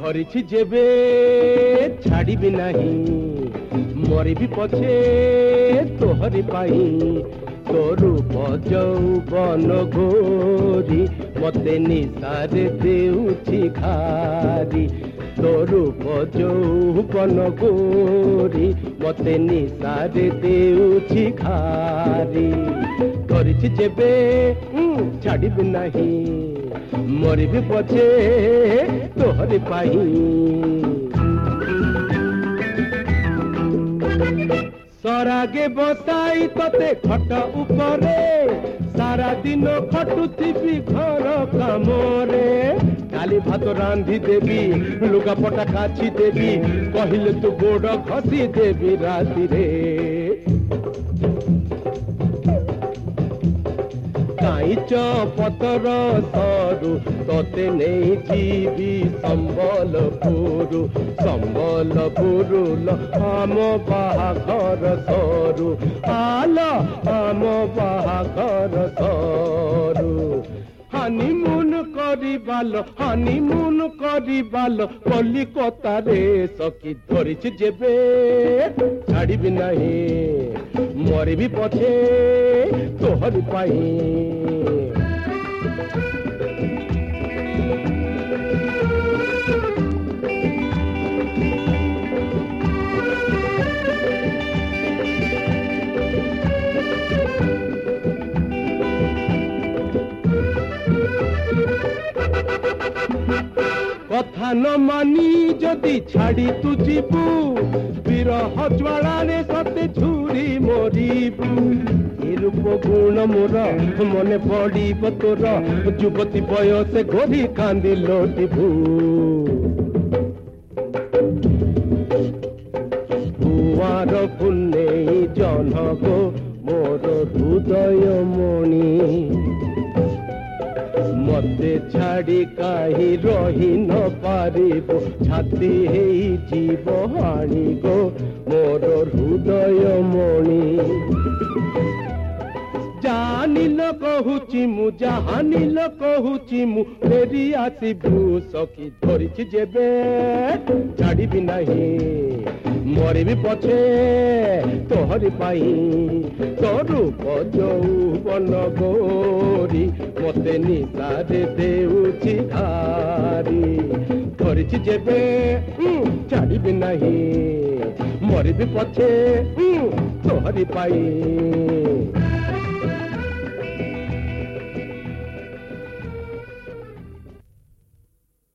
धरिछि जेबे छाड़िबी नाही मरिबी पछे तोहरी पाई तो रूप यौवन गोरी मते निशारे देउछि खारी तो रूप यौवन गोरी मते निशारे देउछि खारी धरिछि जेबे छाड़िबी नाही मरिबी पछे तोहरी पाई सरागे बसाई तते खट उपरे सारा दिन खटुथिबी घर कामरे डाली भात रांधि देवी लुगापटा काछि देवी कहिले तू गोड़ घसी देवी राति रे काईच पतर सरू तोते नहीं जीवी संबलपुर आम बाहाघर सरू आल आम बाहाघर सरू हनीमून करिबाल कलिकता रे सखी धरिछि जेबे छाड़िबी नाही मरिबी पछे तोहरी पाई कथा न मानी जदि छाड़ी तू जीवु विरह ज्वालारे सते झुरी मरिबु रूप गुण मोर मने पड़ब तोर युवती बयस घोरी कांदी लोटिबु कुआर पुण्य जनगो मोर हृदय मणि मते छाड़ी काहि रही न पारिबो छाती हेई जीव हाणी गो मोर हृदय मणि जानिल कहूची मु जहानिल कहूची मु फेरी आसिबु सखी धरिछि जेबे छाड़िबी नाही मरिबी पछे तोहरी पाई तो रूप यौवन गोरी मते निशारे देउछि खारी धरिछि जेबे छाड़िबी नाही मरिबी पछे तोहरी पाई